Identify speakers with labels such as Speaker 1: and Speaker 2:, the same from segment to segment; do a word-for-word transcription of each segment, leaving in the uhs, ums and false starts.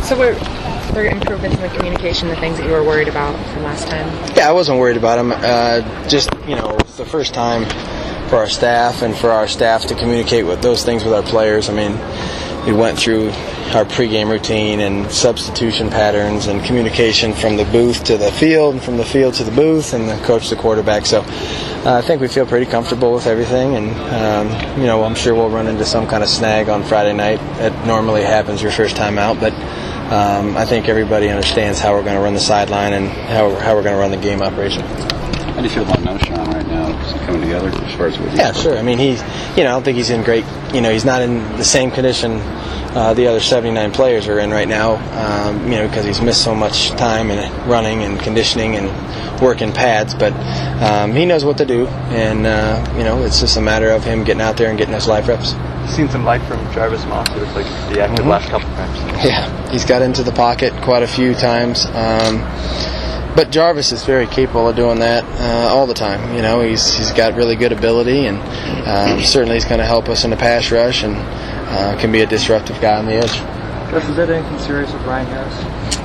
Speaker 1: So were there improvements in the communication, the things that you were worried about from last time?
Speaker 2: Yeah, I wasn't worried about them. Uh, just, you know, it's the first time for our staff and for our staff to communicate with those things with our players. I mean, we went through our pregame routine and substitution patterns and communication from the booth to the field and from the field to the booth and the coach to the quarterback. So uh, I think we feel pretty comfortable with everything, and um, you know, I'm sure we'll run into some kind of snag on Friday night. It normally happens your first time out, but um, I think everybody understands how we're going to run the sideline and how, how we're going to run the game operation.
Speaker 3: How do you feel about Knowshon right now? Is it coming together as far as what
Speaker 2: Yeah, sure. I mean, he's, you know, I don't think he's in great, you know, he's not in the same condition uh, the other seventy-nine players are in right now, um, you know, because he's missed so much time in running and conditioning and working pads. But um, he knows what to do, and, uh, you know, it's just a matter of him getting out there and getting those live reps.
Speaker 4: Seen some light from Jarvis Moss. It looks like the active mm-hmm. last couple times.
Speaker 2: Yeah, he's got into the pocket quite a few times. Um, But Jarvis is very capable of doing that uh, all the time. You know, he's he's got really good ability, and um, certainly he's going to help us in the pass rush, and uh, can be a disruptive guy on the edge.
Speaker 4: Gus, is that anything serious with Ryan Harris?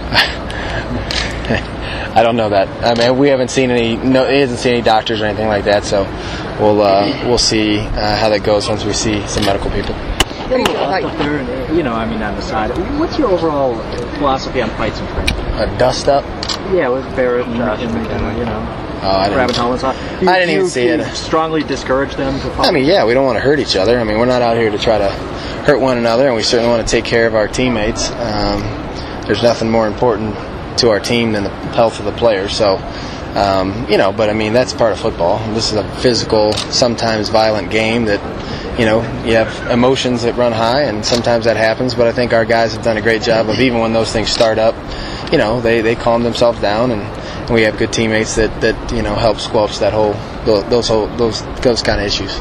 Speaker 2: I don't know that. I mean, we haven't seen any. No, he hasn't seen any doctors or anything like that. So we'll uh, we'll see uh, how that goes once we see some medical people.
Speaker 5: What do you feel like there, you know, I mean, on the side, what's your overall philosophy on fights and training?
Speaker 2: A dust up?
Speaker 5: Yeah, with Barrett and, and, and you know,
Speaker 2: oh, I
Speaker 5: Rabbit Hollins.
Speaker 2: I didn't even see it.
Speaker 5: Strongly discourage them to fight?
Speaker 2: I mean, yeah, we don't want to hurt each other. I mean, we're not out here to try to hurt one another, and we certainly want to take care of our teammates. Um, there's nothing more important to our team than the health of the players. So, um, you know, but I mean, that's part of football. This is a physical, sometimes violent game that, you know, you have emotions that run high, and sometimes that happens, but I think our guys have done a great job of, even when those things start up, you know, they, they calm themselves down, and, and we have good teammates that, that you know, help squelch that whole those whole those those kind of issues.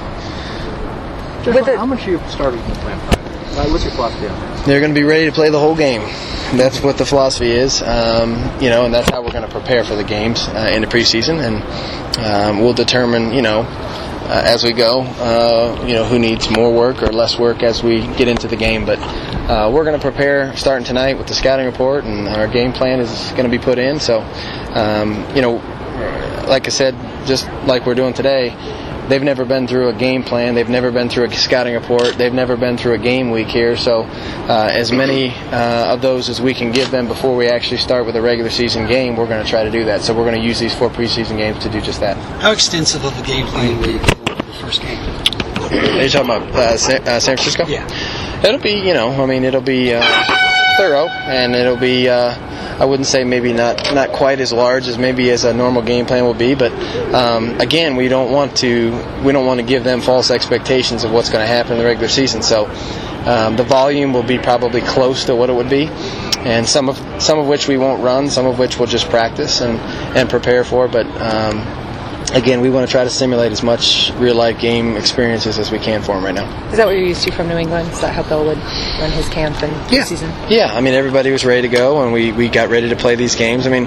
Speaker 5: Jeff, With how much are your starters going to play on Friday? What's your philosophy on that?
Speaker 2: They're going to be ready to play the whole game. That's what the philosophy is, um, you know, and that's how we're going to prepare for the games uh, in the preseason, and um, we'll determine, you know, Uh, as we go, uh, you know, who needs more work or less work as we get into the game. But uh, we're going to prepare starting tonight with the scouting report, and our game plan is going to be put in. So, um, you know, like I said, just like we're doing today, they've never been through a game plan. They've never been through a scouting report. They've never been through a game week here. So uh, as many uh, of those as we can give them before we actually start with a regular season game, we're going to try to do that. So we're going to use these four preseason games to do just that.
Speaker 6: How extensive of a game plan will you give for the first game?
Speaker 2: Are you talking about uh, San, uh, San Francisco?
Speaker 6: Yeah.
Speaker 2: It'll be, you know, I mean, it'll be uh, thorough, and it'll be, uh, I wouldn't say maybe not, not quite as large as maybe as a normal game plan will be, but um, again, we don't want to we don't want to give them false expectations of what's going to happen in the regular season. So um, the volume will be probably close to what it would be, and some of some of which we won't run, some of which we'll just practice and, and prepare for. But um, again, we want to try to simulate as much real-life game experiences as we can for him right now.
Speaker 1: Is that what you're used to from New England? Is that how Bill would run his camp and
Speaker 2: yeah.
Speaker 1: season?
Speaker 2: Yeah, I mean, everybody was ready to go, and we, we got ready to play these games. I mean,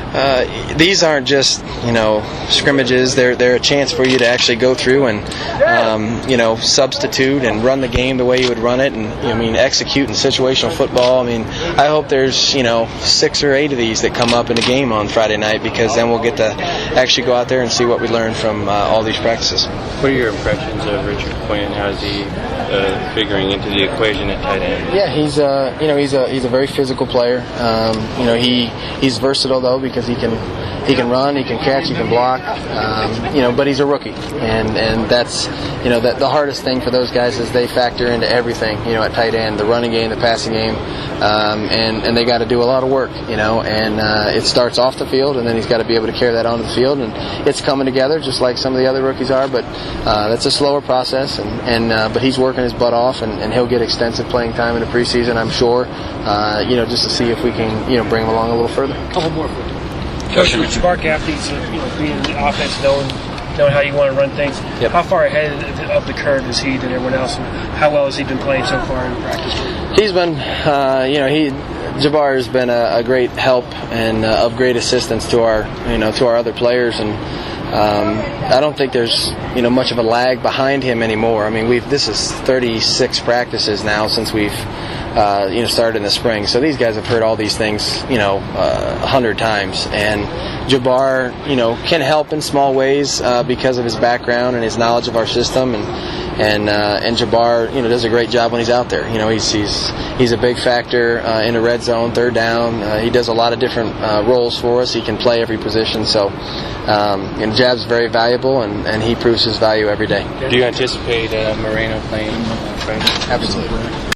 Speaker 2: uh, these aren't just, you know, scrimmages. They're, they're a chance for you to actually go through and, um, you know, substitute and run the game the way you would run it, and, you know, I mean, execute in situational football. I mean, I hope there's, you know, six or eight of these that come up in a game on Friday night, because then we'll get to actually go out there and see what we learned from uh, all these practices.
Speaker 7: What are your impressions of Richard Quinn? How's he uh, figuring into the equation at tight end?
Speaker 2: Yeah, he's uh, you know he's a he's a very physical player. Um, you know he he's versatile though, because he can he can run, he can catch, he can block. Um, you know, but he's a rookie, and and that's you know that the hardest thing for those guys is they factor into everything. You know, at tight end, the running game, the passing game, um, and and they got to do a lot of work. You know, and uh, it starts off the field, and then he's got to be able to carry that onto the field, and it's coming together just like some of the other rookies are. But uh, that's a slower process, and and uh, but he's working his butt off, and, and he'll get extensive playing time in the preseason, I'm sure. Uh, you know, just to see if we can you know bring him along a little further.
Speaker 5: A couple more for you.
Speaker 8: Coach, with Jabbar Gaffney's, you know, being in the offense, knowing, knowing how you want to run things,
Speaker 2: yep.
Speaker 8: How far ahead of the curve is he than everyone else, and how well has he been playing so far in practice?
Speaker 2: He's been, uh, you know, he Jabbar has been a, a great help and uh, of great assistance to our, you know, to our other players, and um, I don't think there's, you know, much of a lag behind him anymore. I mean, we've this is thirty-six practices now since we've uh, you know, started in the spring. So these guys have heard all these things, you know, uh, a hundred times. And Jabbar, you know, can help in small ways uh, because of his background and his knowledge of our system. And and uh, and Jabbar, you know, does a great job when he's out there. You know, he's he's he's a big factor uh, in the red zone, third down. Uh, he does a lot of different uh, roles for us. He can play every position. So, um, and Jab's very valuable, and, and he proves his value every day.
Speaker 7: Do you anticipate uh, Moreno playing uh, Friday?
Speaker 2: Absolutely.